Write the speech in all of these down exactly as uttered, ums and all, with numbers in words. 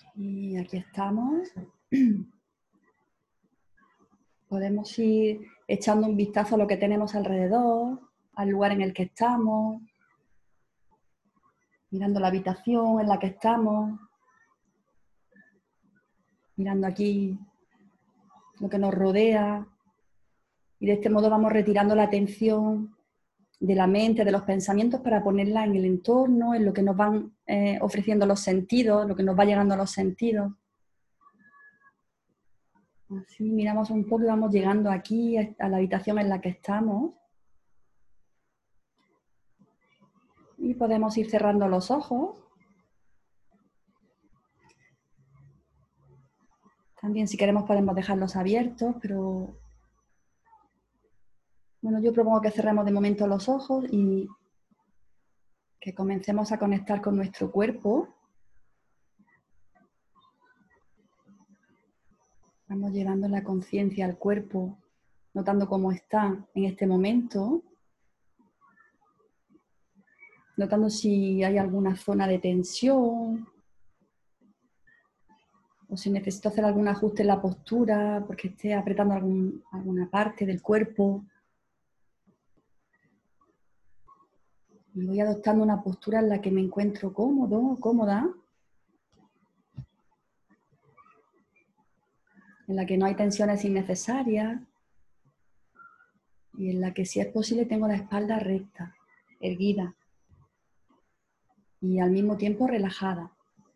Y aquí estamos. Podemos ir echando un vistazo a lo que tenemos alrededor, al lugar en el que estamos, mirando la habitación en la que estamos, mirando aquí lo que nos rodea. Y de este modo vamos retirando la atención de la mente, de los pensamientos, para ponerla en el entorno, en lo que nos van eh, ofreciendo los sentidos, lo que nos va llegando a los sentidos. Así miramos un poco y vamos llegando aquí a la habitación en la que estamos. Y podemos ir cerrando los ojos. También, si queremos, podemos dejarlos abiertos, pero bueno, yo propongo que cerremos de momento los ojos y que comencemos a conectar con nuestro cuerpo. Vamos llevando la conciencia al cuerpo, notando cómo está en este momento, notando si hay alguna zona de tensión o si necesito hacer algún ajuste en la postura porque esté apretando algún, alguna parte del cuerpo. Y voy adoptando una postura en la que me encuentro cómodo, cómoda, en la que no hay tensiones innecesarias y en la que, si es posible, tengo la espalda recta, erguida y al mismo tiempo relajada.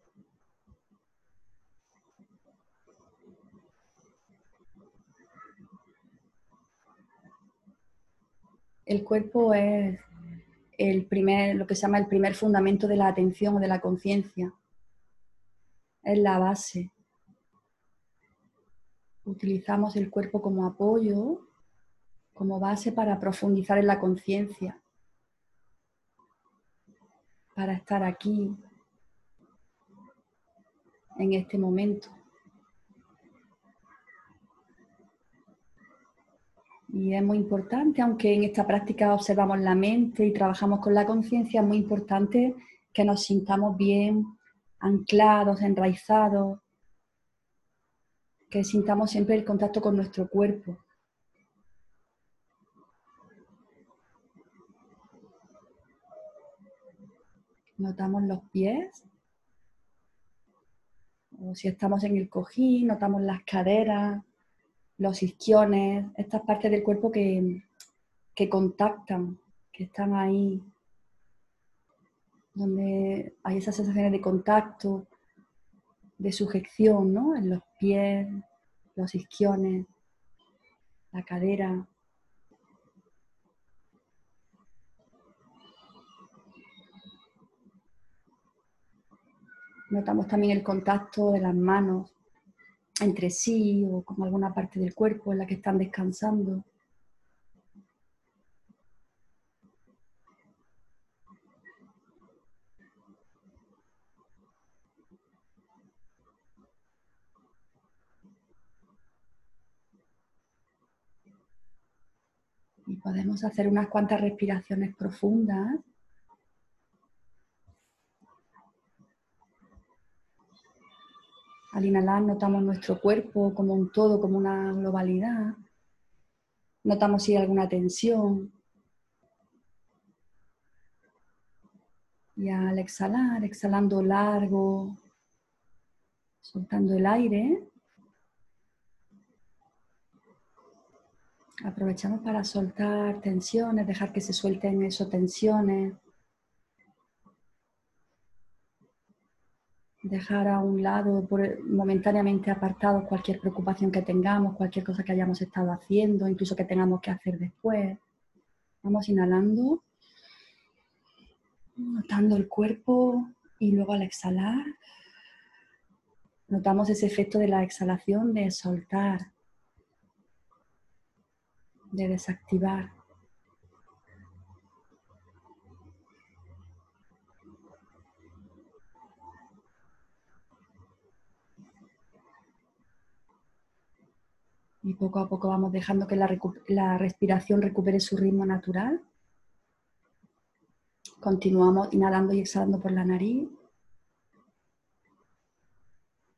El cuerpo es el primer, lo que se llama el primer fundamento de la atención o de la conciencia. Es la base. Utilizamos el cuerpo como apoyo, como base para profundizar en la conciencia, para estar aquí, en este momento. Y es muy importante, aunque en esta práctica observamos la mente y trabajamos con la conciencia, es muy importante que nos sintamos bien anclados, enraizados, que sintamos siempre el contacto con nuestro cuerpo. Notamos los pies, o si estamos en el cojín, notamos las caderas, los isquiones, estas partes del cuerpo que, que contactan, que están ahí, donde hay esas sensaciones de contacto, de sujeción, ¿no? En los pies, los isquiones, la cadera. Notamos también el contacto de las manos entre sí o con alguna parte del cuerpo en la que están descansando. Y podemos hacer unas cuantas respiraciones profundas. Al inhalar notamos nuestro cuerpo como un todo, como una globalidad. Notamos si hay alguna tensión. Y al exhalar, exhalando largo, soltando el aire, aprovechamos para soltar tensiones, dejar que se suelten esas tensiones. Dejar a un lado, por, momentáneamente apartados, cualquier preocupación que tengamos, cualquier cosa que hayamos estado haciendo, incluso que tengamos que hacer después. Vamos inhalando, notando el cuerpo y luego al exhalar, notamos ese efecto de la exhalación de soltar, de desactivar. Y poco a poco vamos dejando que la, la respiración recupere su ritmo natural. Continuamos inhalando y exhalando por la nariz.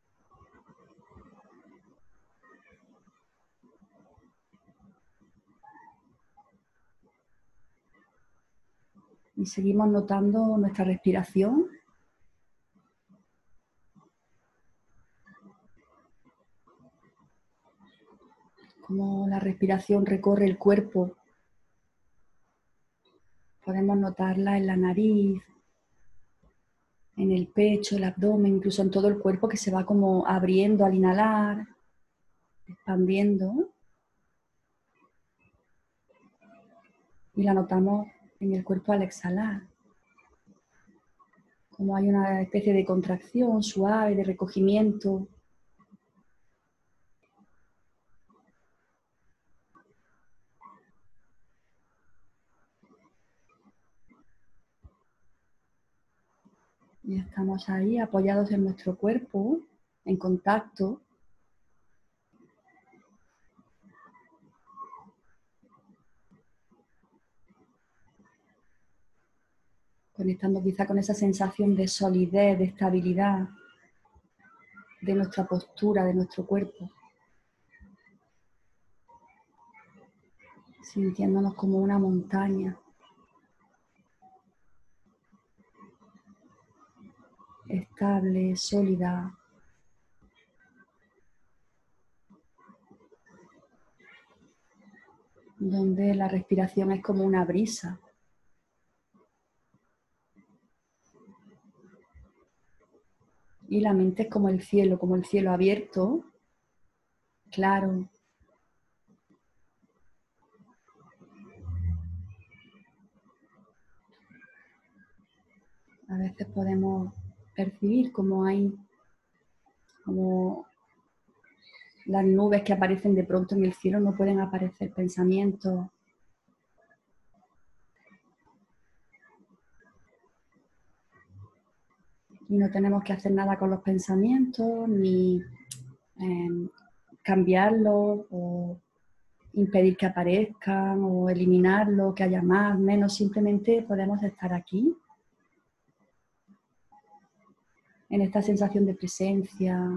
Y seguimos notando nuestra respiración. Cómo la respiración recorre el cuerpo. Podemos notarla en la nariz, en el pecho, el abdomen, incluso en todo el cuerpo que se va como abriendo al inhalar, expandiendo. Y la notamos en el cuerpo al exhalar. Como hay una especie de contracción suave, de recogimiento. Y estamos ahí apoyados en nuestro cuerpo, en contacto. Conectando quizá con esa sensación de solidez, de estabilidad, de nuestra postura, de nuestro cuerpo. Sintiéndonos como una montaña. Estable, sólida. Donde la respiración es como una brisa. Y la mente es como el cielo, como el cielo abierto, claro. A veces podemos percibir como hay como las nubes que aparecen de pronto en el cielo, no pueden aparecer pensamientos. Y no tenemos que hacer nada con los pensamientos, ni eh, cambiarlos o impedir que aparezcan o eliminarlos, que haya más, menos. Simplemente podemos estar aquí, en esta sensación de presencia,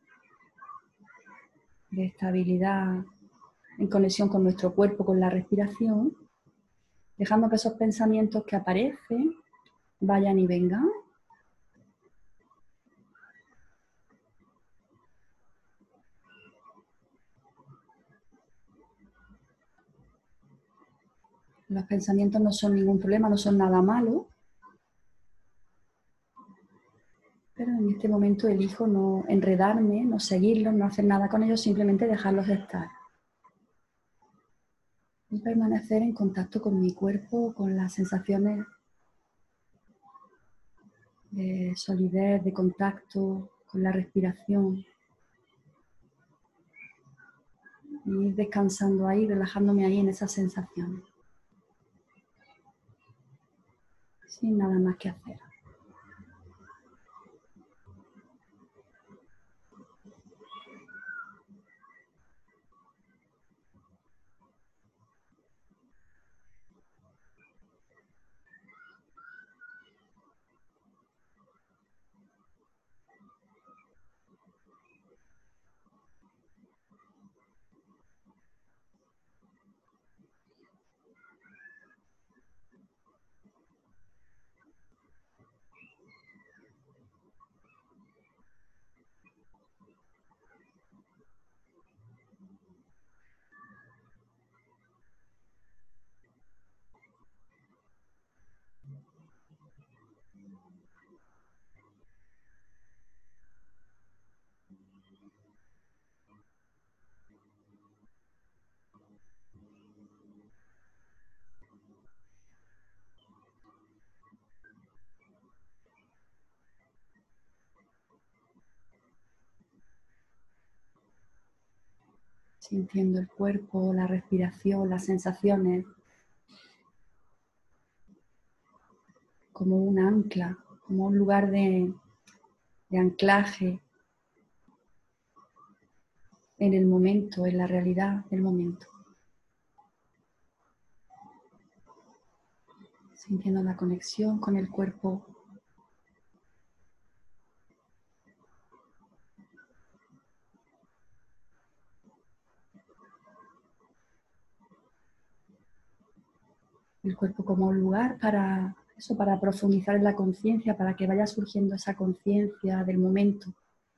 de estabilidad, en conexión con nuestro cuerpo, con la respiración, dejando que esos pensamientos que aparecen vayan y vengan. Los pensamientos no son ningún problema, no son nada malo, pero en este momento elijo no enredarme, no seguirlos, no hacer nada con ellos, simplemente dejarlos estar. Y permanecer en contacto con mi cuerpo, con las sensaciones de solidez, de contacto, con la respiración. Y ir descansando ahí, relajándome ahí en esas sensaciones. Sin nada más que hacer. Sintiendo el cuerpo, la respiración, las sensaciones, como un ancla, como un lugar de, de anclaje en el momento, en la realidad del momento. Sintiendo la conexión con el cuerpo. El cuerpo como un lugar para Eso para profundizar en la conciencia, para que vaya surgiendo esa conciencia del momento.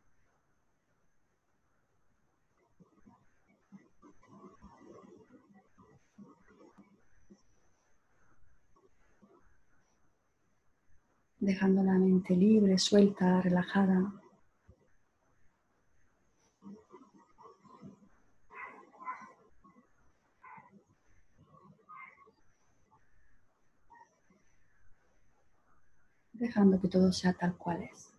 Dejando la mente libre, suelta, relajada. Dejando que todo sea tal cual es.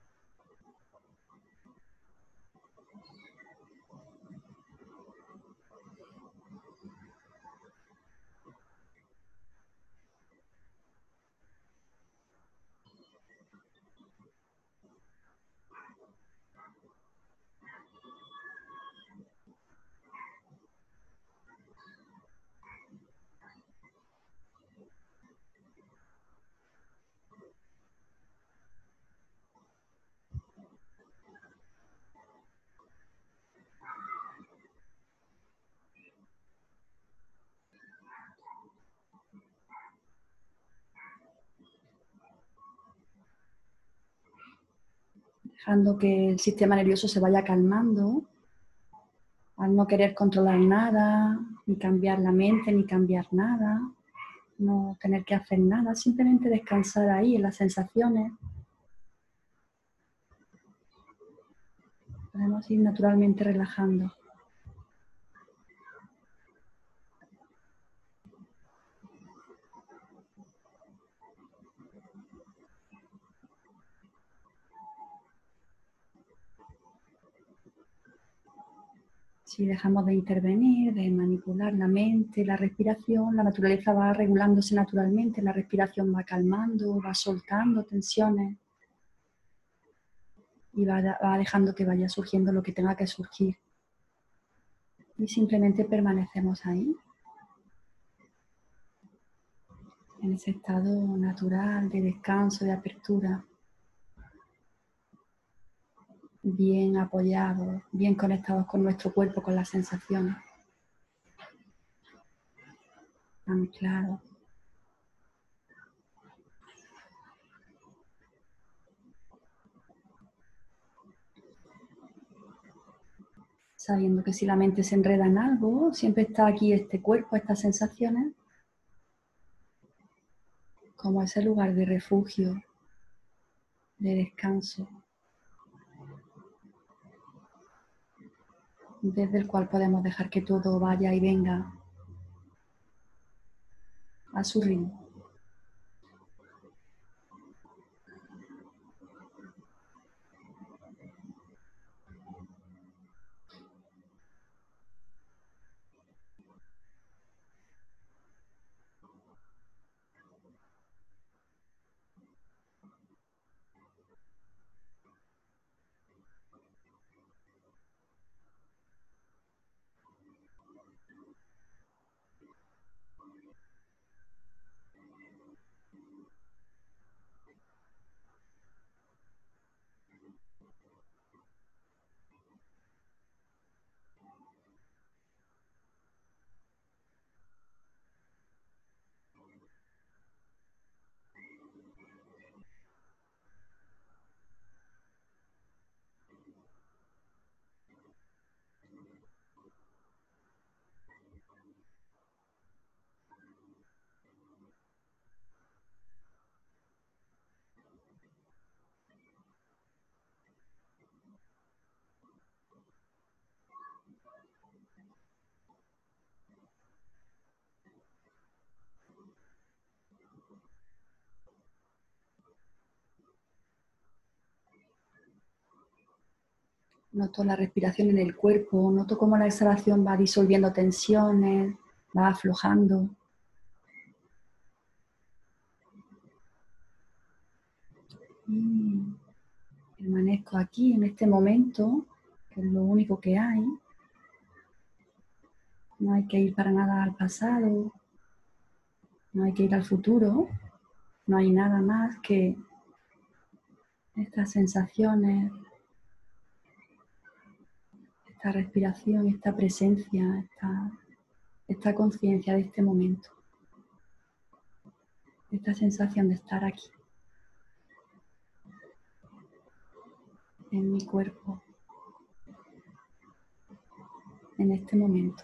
Dejando que el sistema nervioso se vaya calmando, al no querer controlar nada, ni cambiar la mente, ni cambiar nada, no tener que hacer nada, simplemente descansar ahí en las sensaciones. Podemos ir naturalmente relajando. Si dejamos de intervenir, de manipular la mente, la respiración, la naturaleza va regulándose naturalmente, la respiración va calmando, va soltando tensiones y va, va dejando que vaya surgiendo lo que tenga que surgir. Y simplemente permanecemos ahí, en ese estado natural de descanso, de apertura, bien apoyados, bien conectados con nuestro cuerpo, con las sensaciones, anclados. Sabiendo que si la mente se enreda en algo, siempre está aquí este cuerpo, estas sensaciones, como ese lugar de refugio, de descanso, desde el cual podemos dejar que todo vaya y venga a su ritmo. Noto la respiración en el cuerpo, noto cómo la exhalación va disolviendo tensiones, va aflojando. Y permanezco aquí en este momento, que es lo único que hay. No hay que ir para nada al pasado, no hay que ir al futuro, no hay nada más que estas sensaciones, esta respiración, esta presencia, esta, esta conciencia de este momento. esta sensación de estar aquí, en mi cuerpo, en este momento.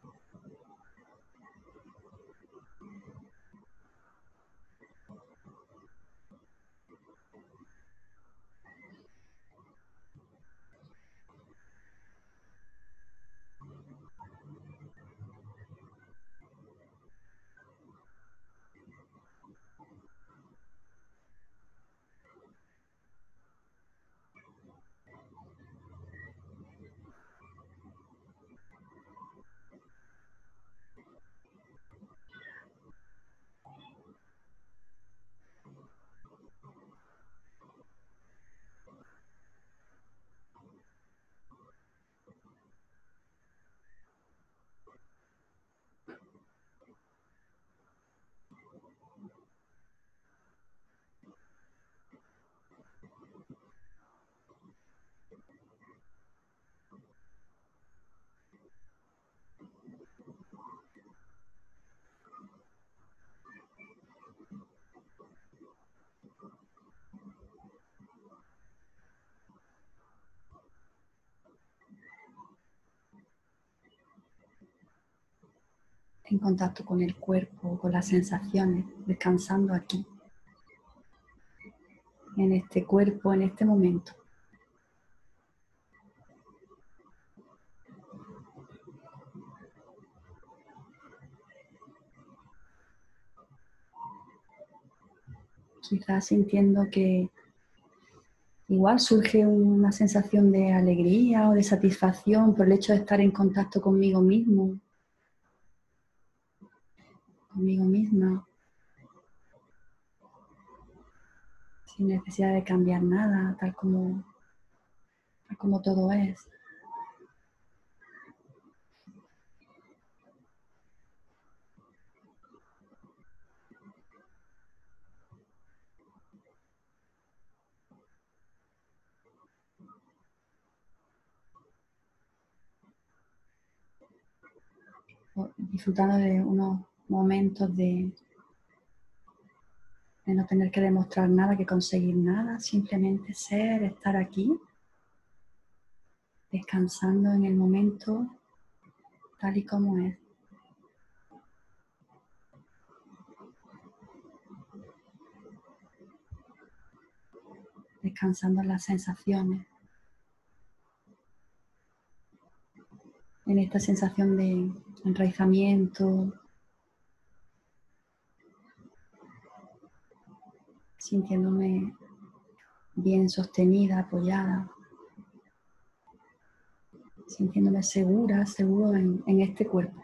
En contacto con el cuerpo, con las sensaciones, descansando aquí, en este cuerpo, en este momento. Quizás sintiendo que igual surge una sensación de alegría o de satisfacción por el hecho de estar en contacto conmigo mismo, conmigo misma, sin necesidad de cambiar nada, tal como, tal como todo es. Disfrutando de unos momentos de, de no tener que demostrar nada, que conseguir nada, simplemente ser, estar aquí, descansando en el momento tal y como es. Descansando en las sensaciones, en esta sensación de enraizamiento, sintiéndome bien sostenida, apoyada, sintiéndome segura, seguro en, en este cuerpo.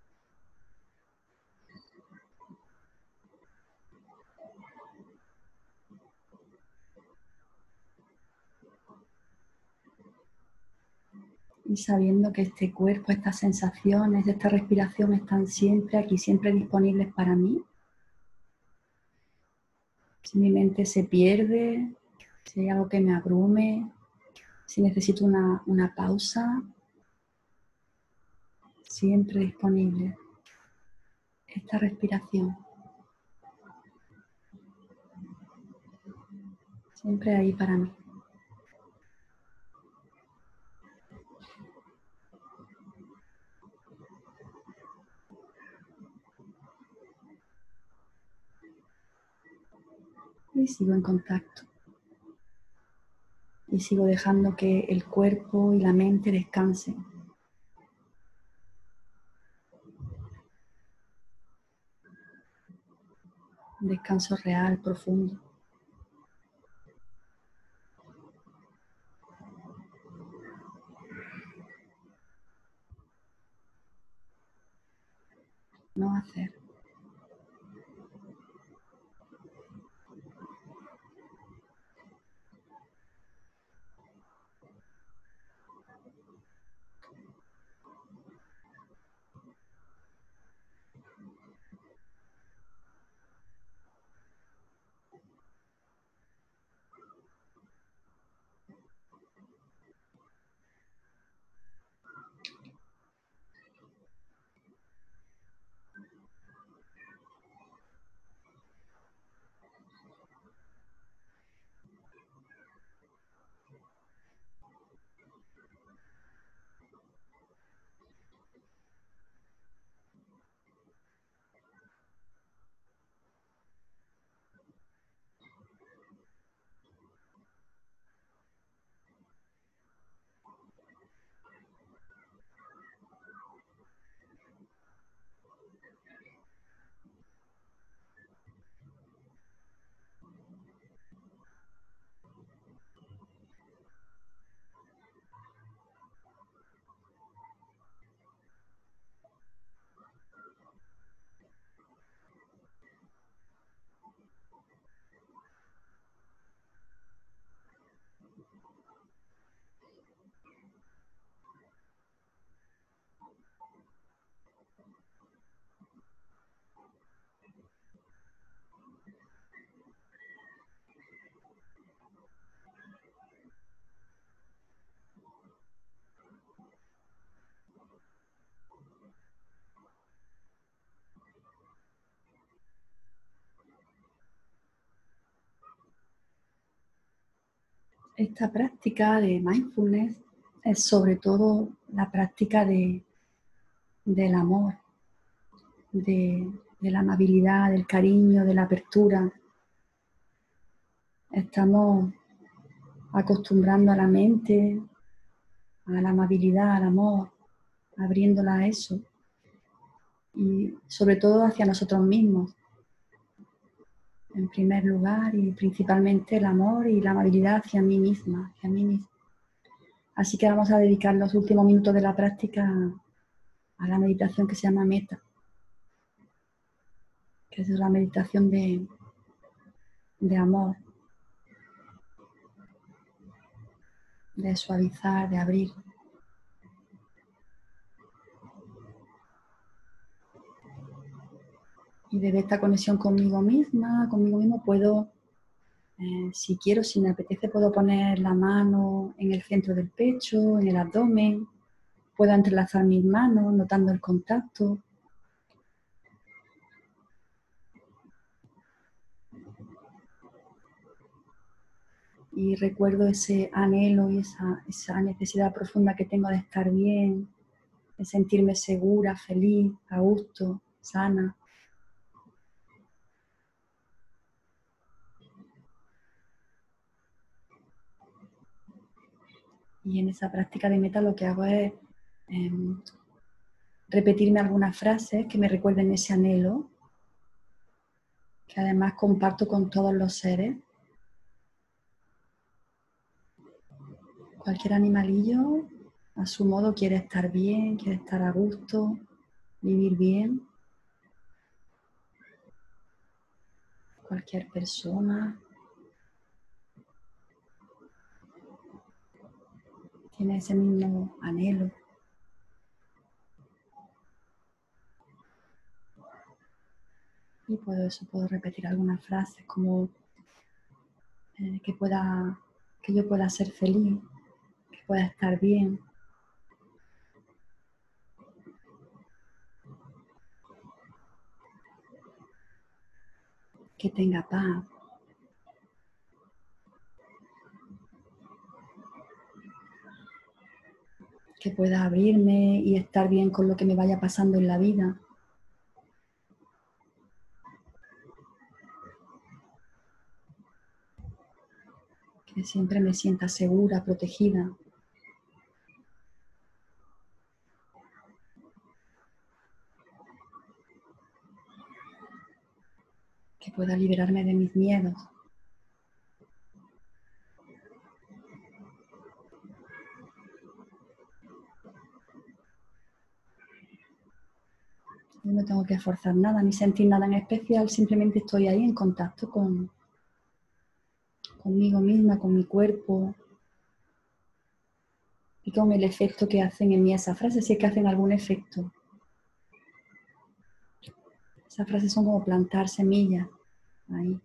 Y sabiendo que este cuerpo, estas sensaciones, esta respiración están siempre aquí, siempre disponibles para mí. Si mi mente se pierde, si hay algo que me abrume, si necesito una, una pausa, siempre disponible esta respiración. Siempre ahí para mí. Y sigo en contacto. Y sigo dejando que el cuerpo y la mente descansen. Un descanso real, profundo. No hacer. Esta práctica de mindfulness es sobre todo la práctica de, del amor, de, de la amabilidad, del cariño, de la apertura. Estamos acostumbrando a la mente, a la amabilidad, al amor, abriéndola a eso. Y sobre todo hacia nosotros mismos, en primer lugar, y principalmente el amor y la amabilidad hacia mí misma, hacia mí misma. Así que vamos a dedicar los últimos minutos de la práctica a la meditación que se llama Metta, que es la meditación de, de amor, de suavizar, de abrir. Y desde esta conexión conmigo misma, conmigo mismo puedo, eh, si quiero, si me apetece, puedo poner la mano en el centro del pecho, en el abdomen. Puedo entrelazar mis manos, notando el contacto. Y recuerdo ese anhelo y esa, esa necesidad profunda que tengo de estar bien, de sentirme segura, feliz, a gusto, sana. Y en esa práctica de meta lo que hago es eh, repetirme algunas frases que me recuerden ese anhelo, que además comparto con todos los seres. Cualquier animalillo, a su modo, quiere estar bien, quiere estar a gusto, vivir bien. Cualquier persona tiene ese mismo anhelo. Y por eso puedo repetir algunas frases como eh, que, pueda, que yo pueda ser feliz, que pueda estar bien, que tenga paz, que pueda abrirme y estar bien con lo que me vaya pasando en la vida. Que siempre me sienta segura, protegida. Que pueda liberarme de mis miedos. Yo no tengo que esforzar nada, ni sentir nada en especial, simplemente estoy ahí en contacto con, conmigo misma, con mi cuerpo y con el efecto que hacen en mí esas frases, si es que hacen algún efecto. Esas frases son como plantar semillas ahí,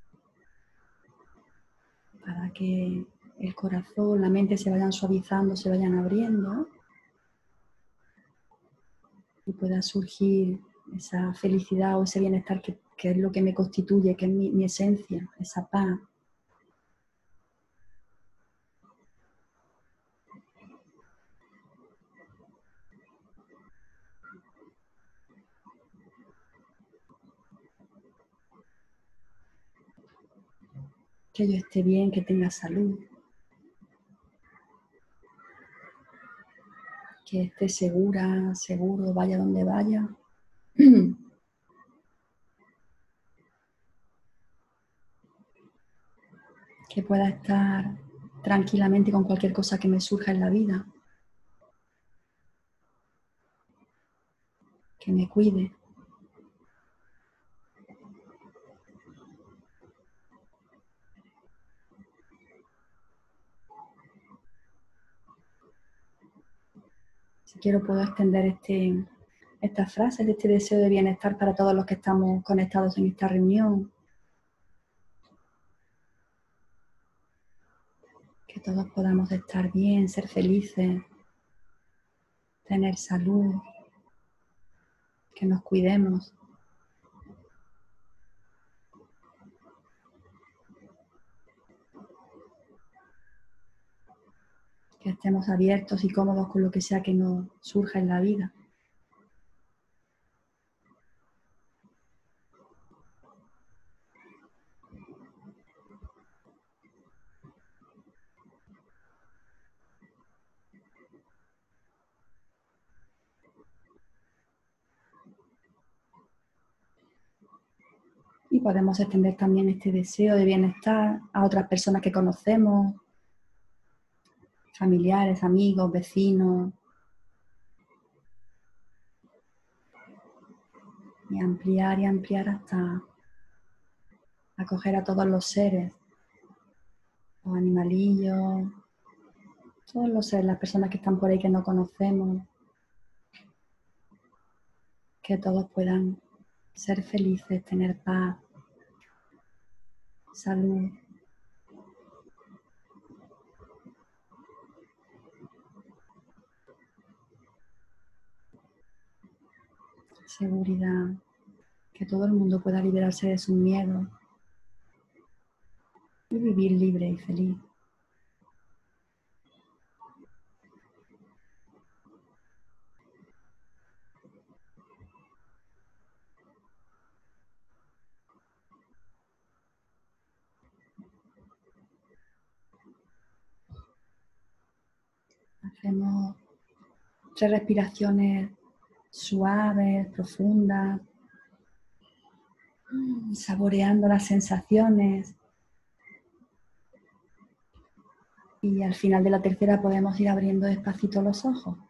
para que el corazón, la mente se vayan suavizando, se vayan abriendo y pueda surgir esa felicidad o ese bienestar que, que es lo que me constituye, que es mi, mi esencia, esa paz. Que yo esté bien, que tenga salud, que esté segura, seguro, vaya donde vaya. Que pueda estar tranquilamente con cualquier cosa que me surja en la vida. Que me cuide. Si quiero puedo extender este, estas frases de este deseo de bienestar para todos los que estamos conectados en esta reunión. Que todos podamos estar bien, ser felices, tener salud, que nos cuidemos. que estemos abiertos y cómodos con lo que sea que nos surja en la vida. Y podemos extender también este deseo de bienestar a otras personas que conocemos, familiares, amigos, vecinos. Y ampliar y ampliar hasta acoger a todos los seres, los animalillos, todos los seres, las personas que están por ahí que no conocemos, que todos puedan ser felices, tener paz, salud, seguridad, que todo el mundo pueda liberarse de sus miedos y vivir libre y feliz. Hacemos tres respiraciones suaves, profundas, saboreando las sensaciones. Y al final de la tercera podemos ir abriendo despacito los ojos.